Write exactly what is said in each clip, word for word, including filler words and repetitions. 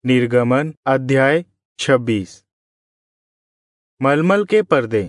निर्गमन अध्याय छब्बीस। मलमल के पर्दे।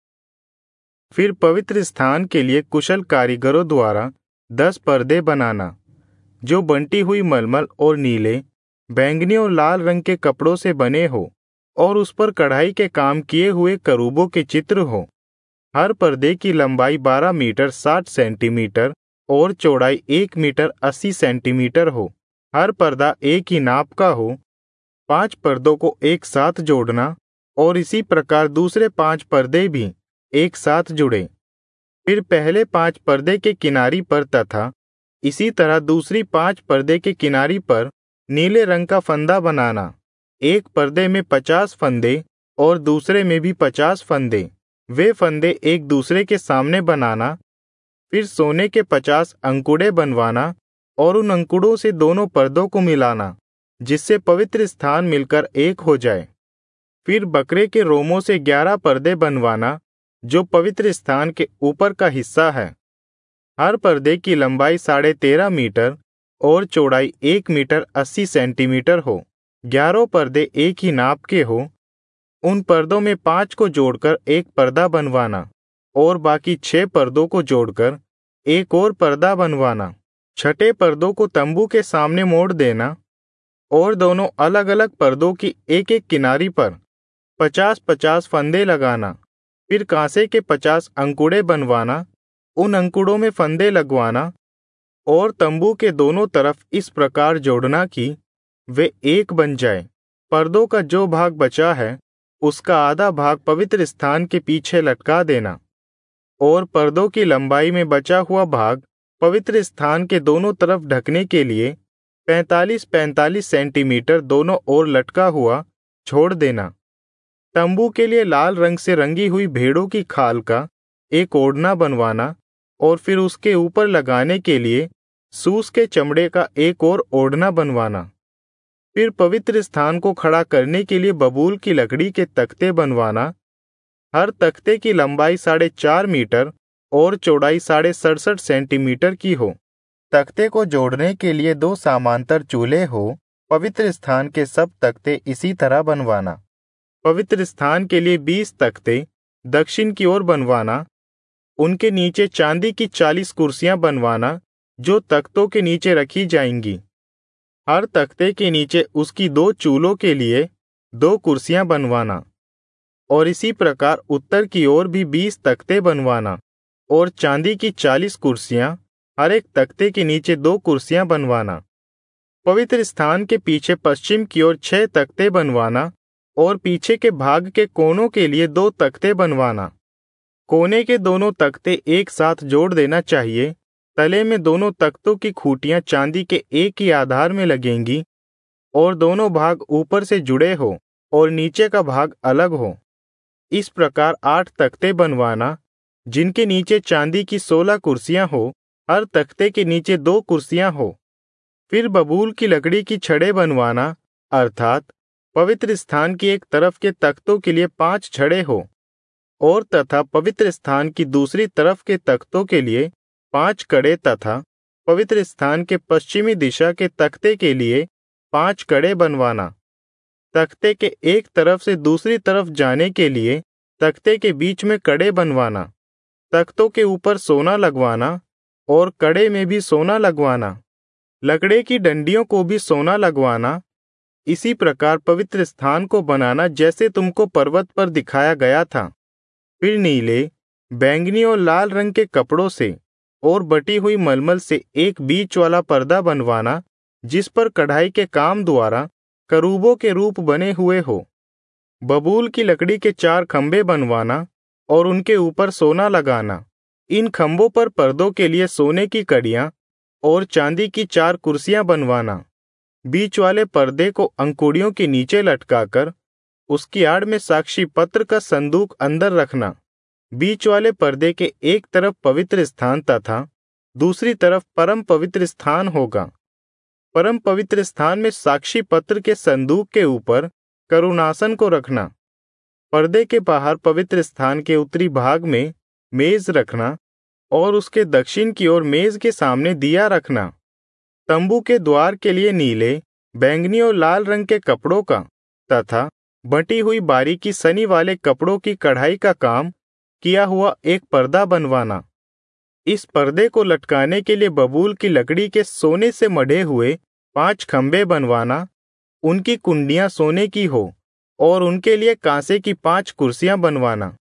फिर पवित्र स्थान के लिए कुशल कारीगरों द्वारा दस पर्दे बनाना, जो बंटी हुई मलमल और नीले, बैंगनी और लाल रंग के कपड़ों से बने हो और उस पर कढ़ाई के काम किए हुए करूबों के चित्र हो। हर पर्दे की लंबाई बारह मीटर साठ सेंटीमीटर और चौड़ाई एक मीटर अस्सी सेंटीमीटर हो। हर पर्दा एक ही नाप का हो। पांच पर्दों को एक साथ जोड़ना और इसी प्रकार दूसरे पांच पर्दे भी एक साथ जुड़े। फिर पहले पांच पर्दे के किनारी पर तथा इसी तरह दूसरी पांच पर्दे के किनारी पर नीले रंग का फंदा बनाना। एक पर्दे में पचास फंदे और दूसरे में भी पचास फंदे, वे फंदे एक दूसरे के सामने बनाना। फिर सोने के पचास अंकुड़े बनवाना और उन अंकुड़ों से दोनों पर्दों को मिलाना, जिससे पवित्र स्थान मिलकर एक हो जाए। फिर बकरे के रोमों से ग्यारह पर्दे बनवाना, जो पवित्र स्थान के ऊपर का हिस्सा है। हर पर्दे की लंबाई साढ़े तेरह मीटर और चौड़ाई एक मीटर अस्सी सेंटीमीटर हो। ग्यारह पर्दे एक ही नाप के हो। उन पर्दों में पांच को जोड़कर एक पर्दा बनवाना और बाकी छह पर्दों को जोड़कर एक और पर्दा बनवाना। छठे पर्दों को तंबू के सामने मोड़ देना और दोनों अलग अलग पर्दों की एक एक किनारी पर पचास पचास फंदे लगाना। फिर कांसे के पचास अंकुड़े बनवाना, उन अंकुड़ों में फंदे लगवाना और तंबू के दोनों तरफ इस प्रकार जोड़ना कि वे एक बन जाए। पर्दों का जो भाग बचा है उसका आधा भाग पवित्र स्थान के पीछे लटका देना और पर्दों की लंबाई में बचा हुआ भाग पवित्र स्थान के दोनों तरफ ढकने के लिए पैंतालीस पैंतालीस सेंटीमीटर दोनों ओर लटका हुआ छोड़ देना। तंबू के लिए लाल रंग से रंगी हुई भेड़ों की खाल का एक ओढ़ना बनवाना और फिर उसके ऊपर लगाने के लिए सूस के चमड़े का एक और ओढ़ना बनवाना। फिर पवित्र स्थान को खड़ा करने के लिए बबूल की लकड़ी के तख्ते बनवाना। हर तख्ते की लंबाई साढ़े चार मीटर और चौड़ाई साढ़े सड़सठ सेंटीमीटर की हो। तख्ते को जोड़ने के लिए दो समांतर चूल्हे हो। पवित्र स्थान के सब तख्ते इसी तरह बनवाना। पवित्र स्थान के लिए बीस तख्ते दक्षिण की ओर बनवाना। उनके नीचे चांदी की चालीस कुर्सियां बनवाना, जो तख्तों के नीचे रखी जाएंगी। हर तख्ते के नीचे उसकी दो चूलों के लिए दो कुर्सियां बनवाना और इसी प्रकार उत्तर की ओर भी बीस तख्ते बनवाना और चांदी की चालीस कुर्सियां, हर एक तख्ते के नीचे दो कुर्सियां बनवाना। पवित्र स्थान के पीछे पश्चिम की ओर छह तख्ते बनवाना और पीछे के भाग के कोनों के लिए दो तख्ते बनवाना। कोने के दोनों तख्ते एक साथ जोड़ देना चाहिए। तले में दोनों तख्तों की खूंटियां चांदी के एक ही आधार में लगेंगी और दोनों भाग ऊपर से जुड़े हो और नीचे का भाग अलग हो। इस प्रकार आठ तख्ते बनवाना, जिनके नीचे चांदी की सोलह कुर्सियां हो। हर तख्ते के नीचे दो कुर्सियां हो। फिर बबूल की लकड़ी की छड़ें बनवाना, अर्थात पवित्र स्थान की एक तरफ के तख्तों के लिए पांच छड़ें हो और तथा पवित्र स्थान की दूसरी तरफ के तख्तों के लिए पांच कड़े तथा पवित्र स्थान के पश्चिमी दिशा के तख्ते के लिए पांच कड़े बनवाना। तख्ते के एक तरफ से दूसरी तरफ जाने के लिए तख्ते के बीच में कड़े बनवाना। तख्तों के ऊपर सोना लगवाना और कड़े में भी सोना लगवाना। लकड़े की डंडियों को भी सोना लगवाना। इसी प्रकार पवित्र स्थान को बनाना, जैसे तुमको पर्वत पर दिखाया गया था। फिर नीले, बैंगनी और लाल रंग के कपड़ों से और बटी हुई मलमल से एक बीच वाला पर्दा बनवाना, जिस पर कढ़ाई के काम द्वारा करूबों के रूप बने हुए हो। बबूल की लकड़ी के चार खंभे बनवाना और उनके ऊपर सोना लगाना। इन खंभों पर पर्दों के लिए सोने की कड़ियां और चांदी की चार कुर्सियां बनवाना। बीच वाले पर्दे को अंकुड़ियों के नीचे लटकाकर उसकी आड़ में साक्षी पत्र का संदूक अंदर रखना। बीच वाले पर्दे के एक तरफ पवित्र स्थान तथा दूसरी तरफ परम पवित्र स्थान होगा। परम पवित्र स्थान में साक्षी पत्र के संदूक के ऊपर करुणासन को रखना। पर्दे के बाहर पवित्र स्थान के उत्तरी भाग में मेज रखना और उसके दक्षिण की ओर मेज के सामने दिया रखना। तंबू के द्वार के लिए नीले, बैंगनी और लाल रंग के कपड़ों का तथा बटी हुई बारीकी सनी वाले कपड़ों की कढ़ाई का काम किया हुआ एक पर्दा बनवाना। इस पर्दे को लटकाने के लिए बबूल की लकड़ी के सोने से मढ़े हुए पांच खंभे बनवाना, उनकी कुंडियां सोने की हो और उनके लिए कांसे की पांच कुर्सियां बनवाना।